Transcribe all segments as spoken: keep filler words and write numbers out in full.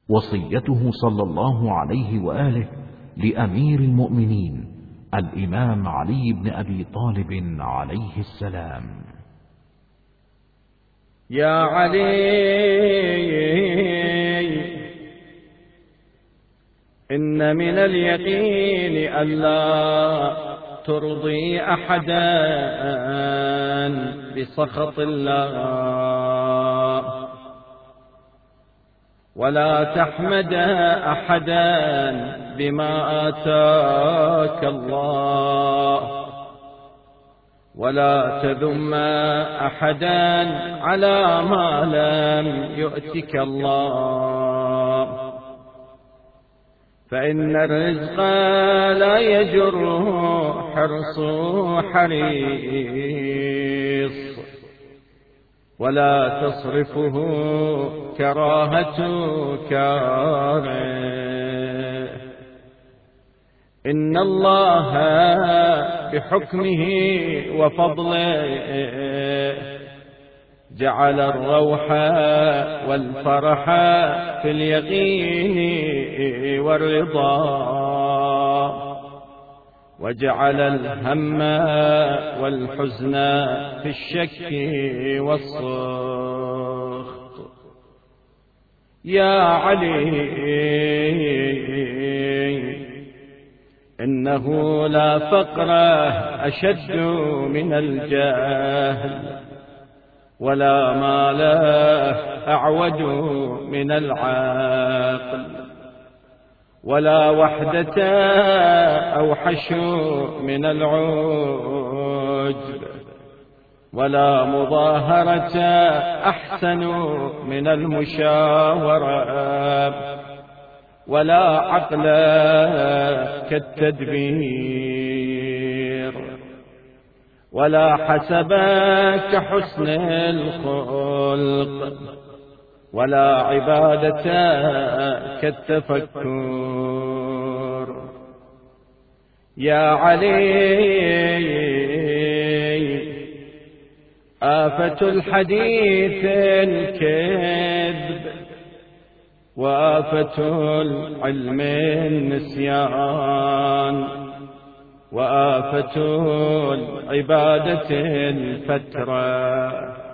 وصيته صلى الله عليه وآله لأمير المؤمنين الإمام علي بن أبي طالب عليه السلام: يا علي، إن من اليقين ألا ترضي أحدا بسخط الله، ولا تحمد أحدا بما آتاك الله، ولا تذم أحدا على ما لم يؤتك الله، فإن الرزق لا يجره حرص حريص، ولا تصرفه كراهة كاره. إن الله بحكمه وفضله جعل الروح والفرح في اليقين والرضا، وجعل الهم والحزن في الشك والسخط. يا علي، إنه لا فقر أشد من الجهل، ولا مال أعوج من العقل، ولا وحدة أوحش من العجب، ولا مظاهرة أحسن من المشاورة، ولا عقل كالتدبير، ولا حسب كحسن الخلق، ولا عبادة كالتفكر. يا علي، آفة الحديث الكذب، وآفة العلم النسيان، وآفة العبادة الفترة،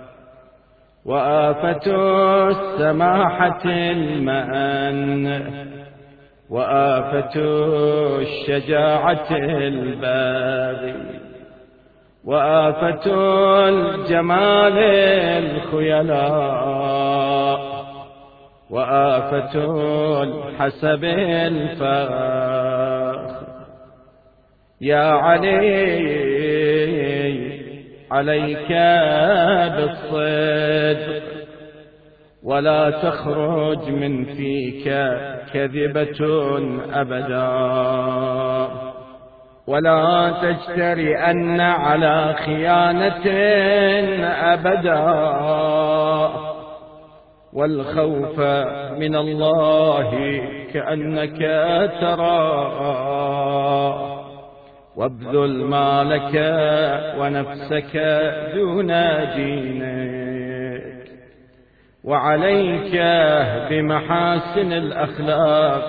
وآفة السماحة المأن، وآفة الشجاعة الباغي، وآفة الجمال الخيلاء، وآفة الحسب الفاخر. يا علي، عليك بالصدق، ولا تخرج من فيك كذبة أبدا، ولا تجترئن على خيانة أبدا، والخوف من الله كأنك تراه، وابذل مالك ونفسك دون دينك. وعليك بمحاسن الأخلاق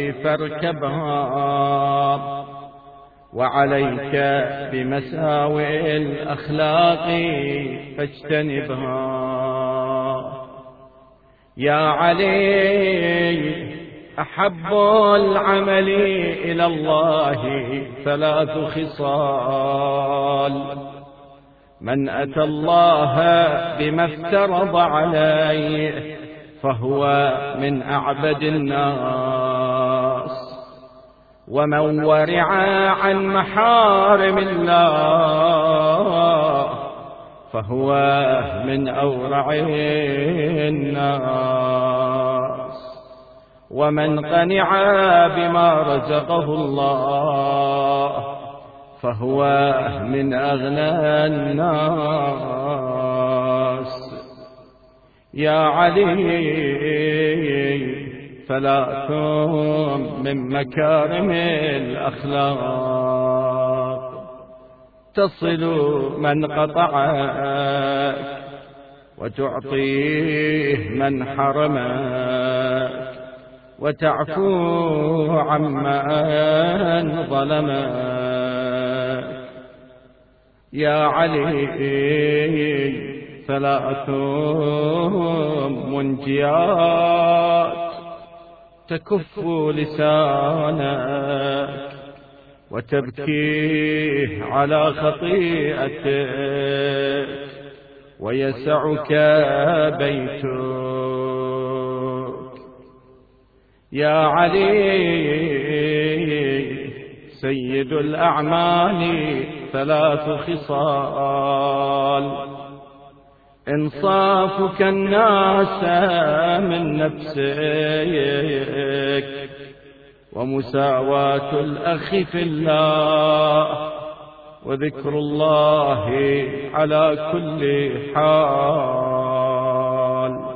فاركبها، وعليك بمساوئ الأخلاق فاجتنبها. يا علي، أحب العمل إلى الله ثلاث خصال: من أتى الله بما افترض عليه فهو من أعبد الناس، ومن ورع عن محارم الله فهو من أورع الناس، ومن قنع بما رزقه الله فهو من أغنى الناس. يا علي، ثلاث من مكارم الأخلاق: تصل من قطعك، وتعطيه من حرمك، وتعفو عمن ظلمك. يا علي ثلاث منجيات تكف لسانك وتبكيه على خطيئتك ويسعك بيتك. يا علي سيد الأعمال ثلاث خصال: إنصافك الناس من نفسك، ومساواة الأخ في الله، وذكر الله على كل حال.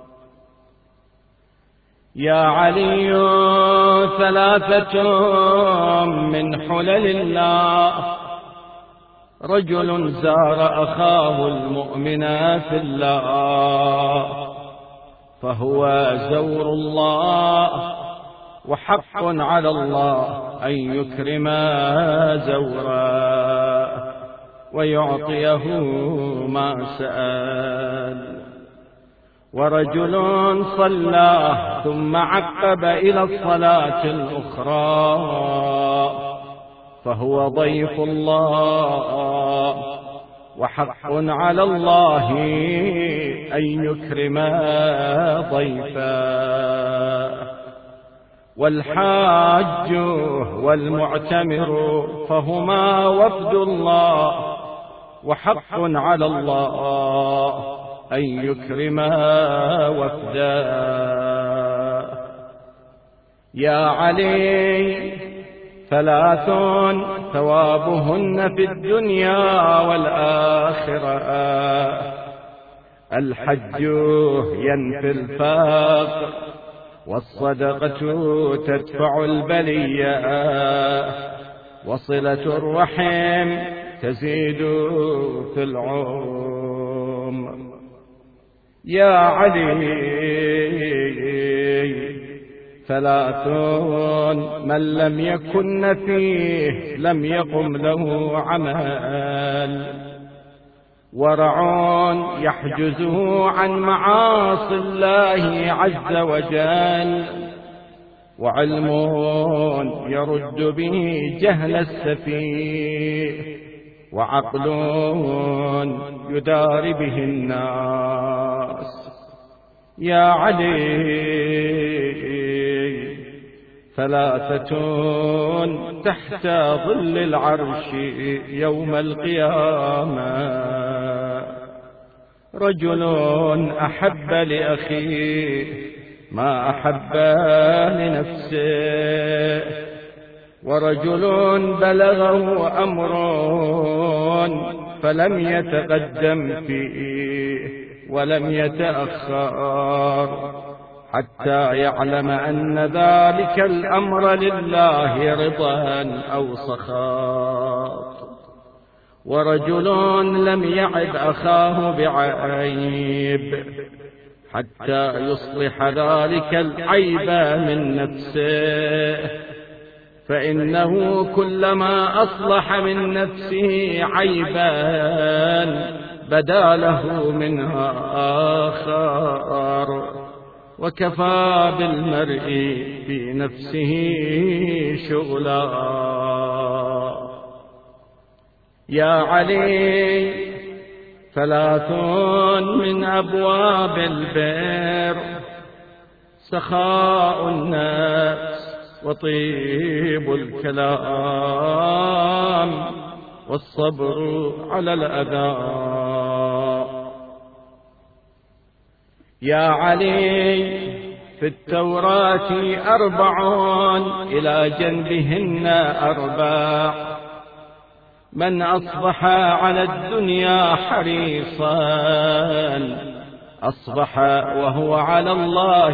يا علي ثلاثة من حلل الله: رجل زار أخاه المؤمن في الله فهو زور الله، وحق على الله أن يكرم زوره ويعطيه ما سأل. ورجل صلى ثم عقب إلى الصلاة الأخرى فهو ضيف الله، وحق على الله أن يكرم ضيفه. والحاج والمعتمر فهما وفد الله، وحق على الله أن يكرم وفده. يا علي ثلاث ثوابهن في الدنيا والآخرة: الحج ينفي الفقر، والصدقة تدفع البلية، وصلة الرحم تزيد في العمر. يا علي ثلاث من لم يكن فيه لم يقم له عمل: ورع يحجزه عن معاصي الله عز وجل، وعلم يرد به جهل السفيه، وعقل يدار به الناس. يا علي ثلاثة تحت ظل العرش يوم القيامة: رجل أحب لأخيه ما أحب لنفسه، ورجل بلغه أمر فلم يتقدم فيه ولم يتأخر حتى يعلم أن ذلك الأمر لله رضا أو سخط. ورجل لم يعب أخاه بعيب حتى يصلح ذلك العيب من نفسه، فإنه كلما أصلح من نفسه عيبا بدا له منها آخر، وكفى بالمرء في نفسه شغلا. يا علي ثلاث من أبواب البر: سخاء النفس، وطيب الكلام، والصبر على الأذى. يا علي في التوراة أربع إلى جنبهن أربع: من أصبح على الدنيا حريصا أصبح وهو على الله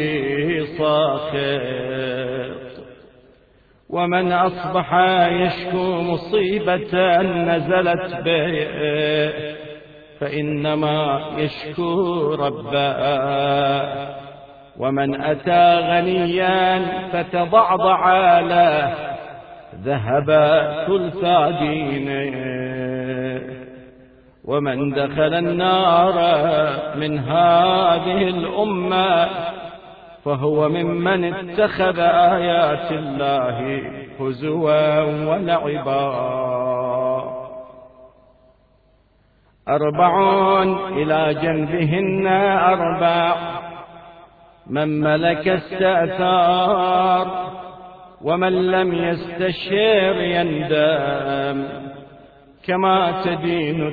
ساخط، ومن أصبح يشكو مصيبة نزلت به فإنما يشكو ربه، ومن أتى غنيا فتضعضع له ذهب ثلث دينه. ومن دخل النار من هذه الأمة فهو ممن اتخذ آيات الله هزوا ولعبا. أربعون إلى جنبهن أربع: من ملك استأثار، ومن لم يستشير يندم، كما تدين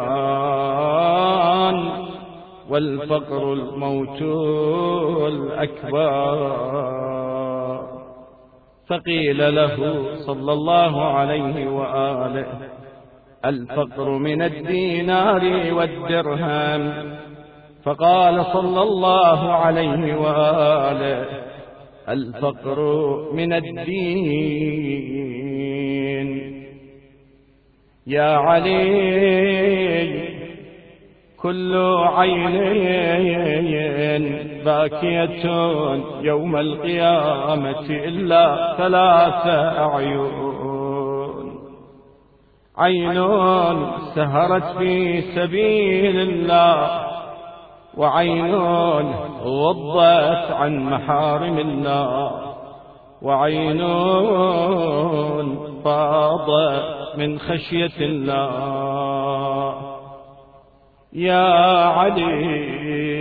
تدان، والفقر الموت الأكبر. فقيل له صلى الله عليه وآله: الفقر من الدينار والدرهم. فقال صلى الله عليه وآله: الفقر من الدين. يا علي كل عين باكية يوم القيامة إلا ثلاث أعين: عين سهرت في سبيل الله، وعين غضت عن محارم الله، وعين فاضت من خشية الله. يا علي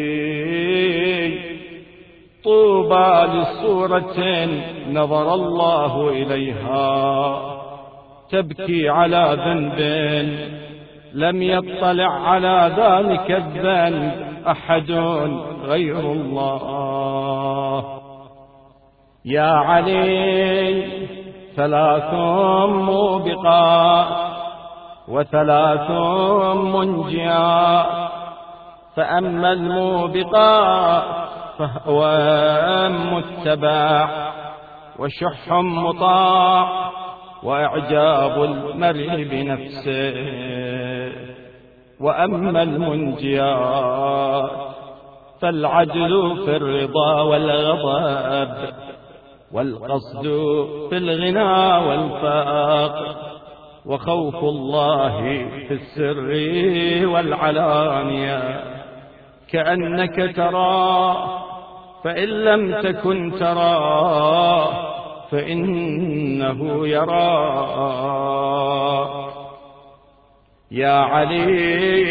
طوبى لصورة نظر الله إليها تبكي على ذنب لم يطلع على ذلك الذنب أحد غير الله. يا علي ثلاث موبقات وثلاث منجيات: فأما الموبقات فهو متبع، وشح مطاع، وإعجاب المرء بنفسه. وأما المنجيات فالعدل في الرضا والغضب، والقصد في الغنى والفقر، وخوف الله في السر والعلانية، كأنك تراه فإن لم تكن تراه فإنه يراك. يا علي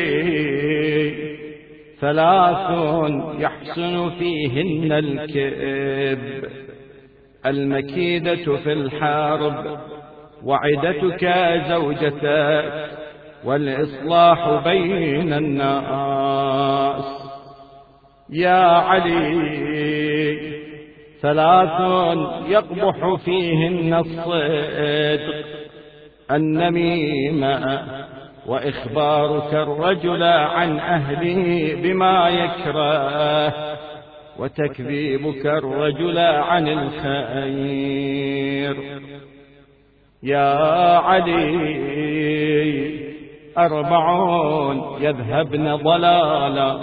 ثلاث يحسن فيهن الكذب: المكيدة في الحرب، وعدتك زوجتك، والإصلاح بين الناس. يا علي ثلاث يقبح فيهن الصدق: النميمة، وإخبارك الرجل عن أهله بما يكره، وتكذيبك الرجل عن الخير. يا علي أربعون يذهبن ضلالا: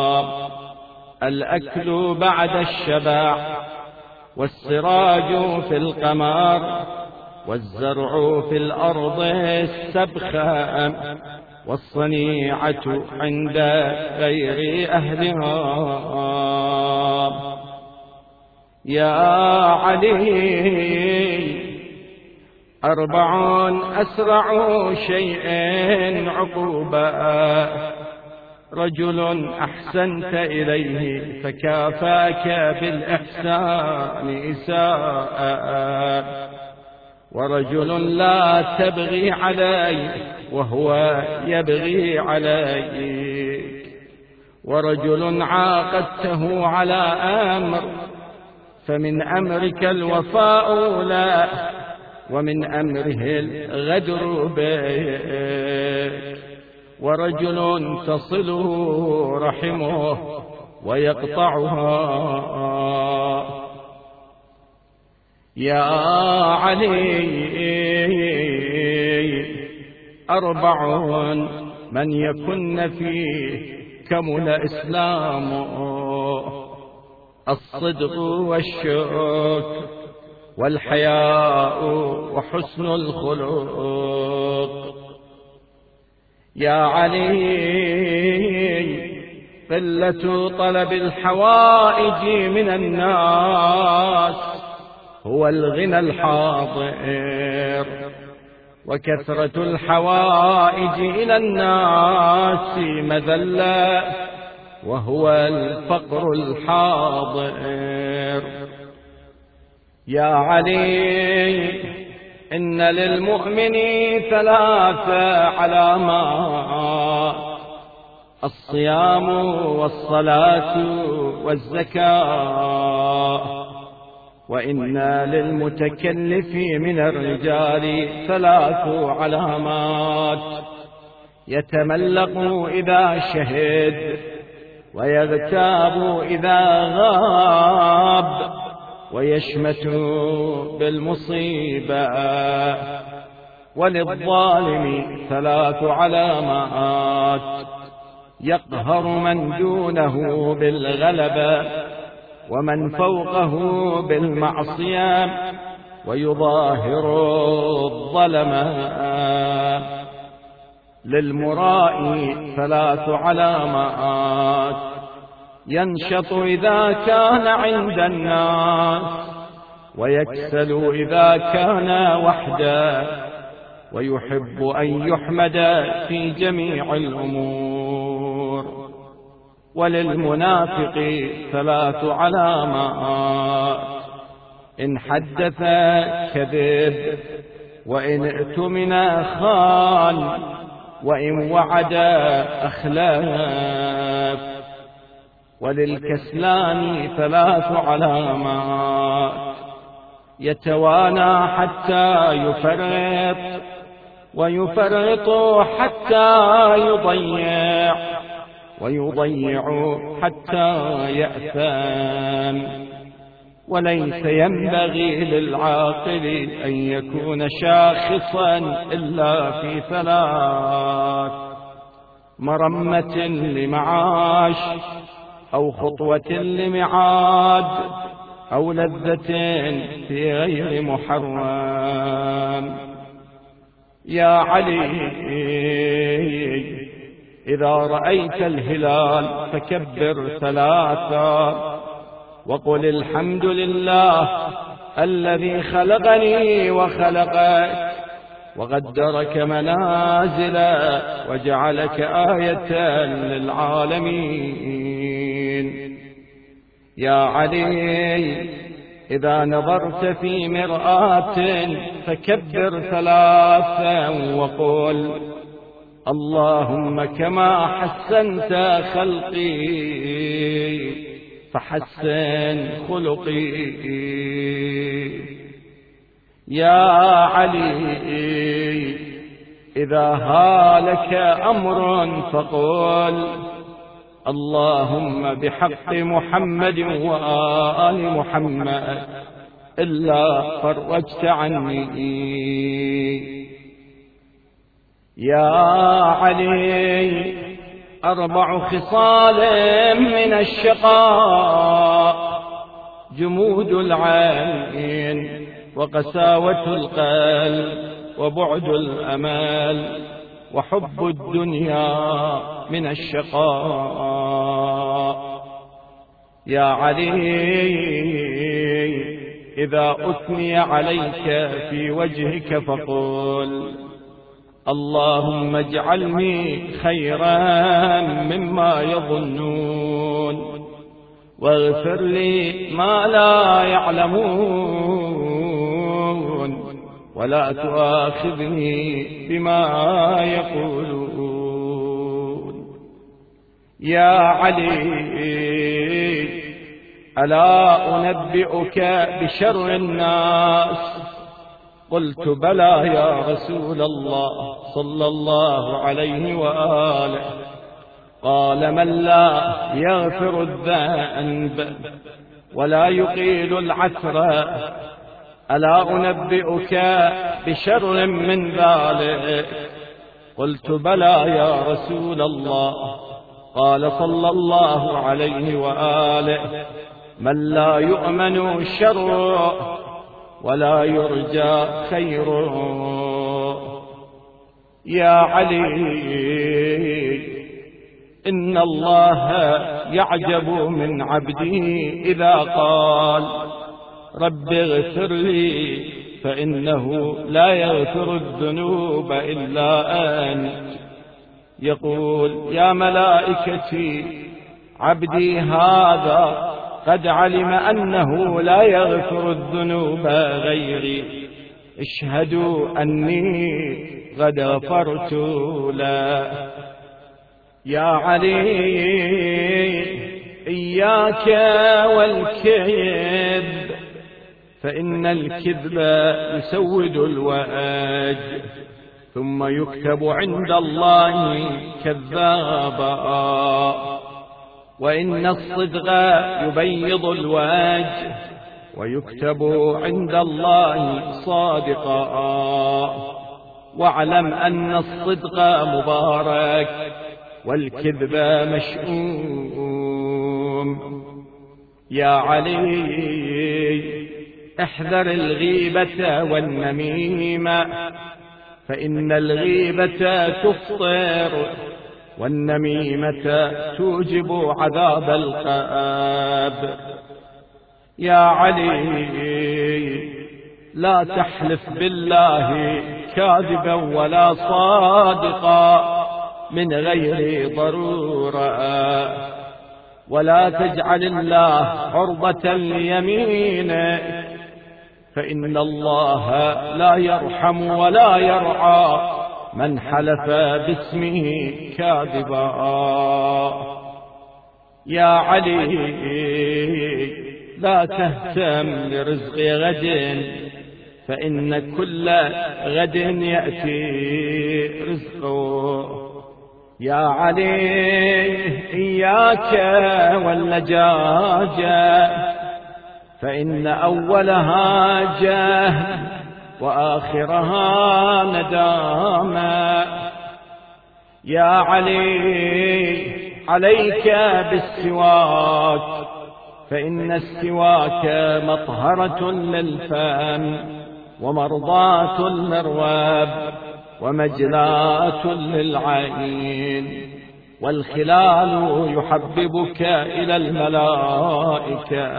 الأكل بعد الشبع، والسراج في القمر، والزرع في الأرض السبخة، والصنيعة عند غير أهلها. يا علي أربع أسرع شيء عقوبة: رجل أحسنت إليه فكافاك بالإحسان إساءة، ورجل لا تبغي عليه وهو يبغي عليك، ورجل عاقدته على أمر فمن أمرك الوفاء له، ومن أمره الغدر بك، ورجل تصله رحمه ويقطعها. يا علي أربع من يكن فيه كمل إسلامه: الصدق والشكر والحياء وحسن الخلق. يا علي قلة طلب الحوائج من الناس هو الغنى الحاضر، وكثرة الحوائج إلى الناس مذلة وهو الفقر الحاضر. يا علي إن للمؤمن ثلاث علامات: الصيام والصلاة والزكاة. وإن للمتكلف من الرجال ثلاث علامات: يتملق إذا شهد، ويغتاب إذا غاب، ويشمت بالمصيبة. وللظالم ثلاث علامات: يقهر من دونه بالغلبة، ومن فوقه بالمعصية، ويظاهر الظلم. للمرائي ثلاث علامات: ينشط إذا كان عند الناس، ويكسل إذا كان وحده، ويحب أن يحمد في جميع الأمور. وللمنافق ثلاث علامات: إن حدث كذب، وإن ائتمن خان، وإن وعد أخلف. وللكسلان ثلاث علامات: يتوانى حتى يفرط، ويفرط حتى يضيع، ويضيع حتى يأثم. وليس ينبغي للعاقل أن يكون شاخصا إلا في ثلاث: مرمة لمعاش، أو خطوة لمعاد، أو لذة في غير محرم. يا علي إذا رأيت الهلال فكبر ثلاثا، وقل الحمد لله الذي خلقني وخلقك، وقدرك منازلا، وجعلك آية للعالمين. يا علي إذا نظرت في مرآة فكبر ثلاثا، وقل اللهم كما حسنت خلقي فحسن خلقي. يا علي إذا هالك أمر فقل اللهم بحق محمد وآل محمد إلا فرجت عني. يا علي أربع خصال من الشقاء: جمود العين، وقساوة القلب، وبعد الأمل، وحب الدنيا من الشقاء. يا علي إذا أثني عليك في وجهك فقل اللهم اجعلني خيرا مما يظنون، واغفر لي ما لا يعلمون، ولا تؤاخذني بما يقولون. يا علي ألا أنبئك بشر الناس؟ قلت بلى يا رسول الله صلى الله عليه وآله. قال من لا يغفر الذنب ولا يقيل العثر. ألا أنبئك بشر من ذلك؟ قلت بلى يا رسول الله. قال صلى الله عليه وآله من لا يؤمن شره ولا يرجى خيره. يا علي إن الله يعجب من عبده إذا قال رب اغفر لي فإنه لا يغفر الذنوب إلا أنت. يقول يا ملائكتي عبدي هذا قد علم أنه لا يغفر الذنوب غيري، اشهدوا أني قد غفرت له. يا علي إياك والكذب فإن الكذب يسود الوجه ثم يكتب عند الله كذابا، وإن الصدق يبيض الوجه ويكتب عند الله صادقا. واعلم أن الصدق مبارك والكذب مشؤوم. يا علي احذر الغيبة والنميمة فإن الغيبة تفطر والنميمة توجب عذاب القبر. يا علي لا تحلف بالله كاذبا ولا صادقا من غير ضرورة، ولا تجعل الله عرضة ليمينك فإن الله لا يرحم ولا يرعى من حلف باسمه كاذبا. يا علي لا تهتم لرزق غد فإن كل غد يأتي رزقه. يا علي إياك واللجاجة فإن أولها جهل وآخرها ندامة. يا علي عليك بالسواك فإن السواك مطهرة للفم ومرضاة للرب ومجلاة للعين، والخلال يحببك إلى الملائكة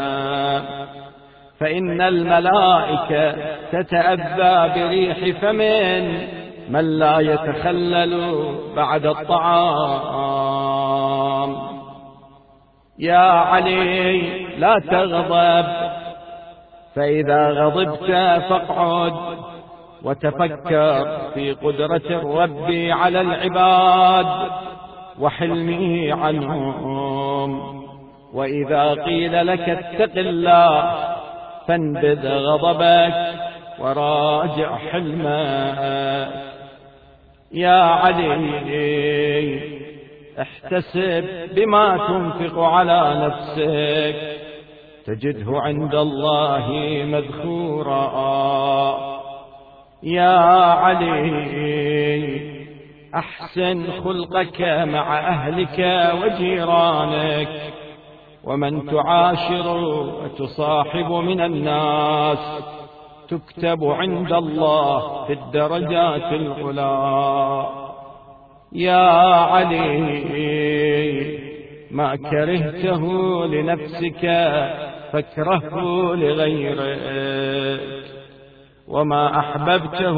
فإن الملائكة تتأذى بريح فم من لا يتخلل بعد الطعام. يا علي لا تغضب فإذا غضبت فاقعد وتفكر في قدرة الرب على العباد وحلمه عنهم. وإذا قيل لك اتق الله فانبذ غضبك وراجع حلمك. يا علي احتسب بما تنفق على نفسك تجده عند الله مذخورا. يا علي أحسن خلقك مع أهلك وجيرانك ومن تعاشر وتصاحب من الناس تكتب عند الله في الدرجات العلى. يا علي ما كرهته لنفسك فاكرهه لغيرك وما أحببته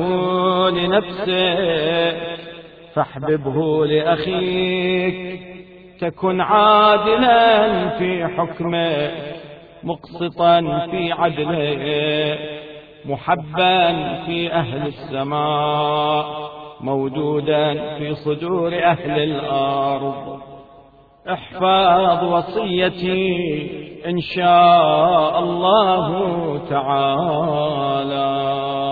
لنفسك فاحببه لأخيك. تكن عادلا في حكمه مقسطا في عدله محبا في أهل السماء موجودا في صدور أهل الأرض. احفظ وصيتي إن شاء الله تعالى.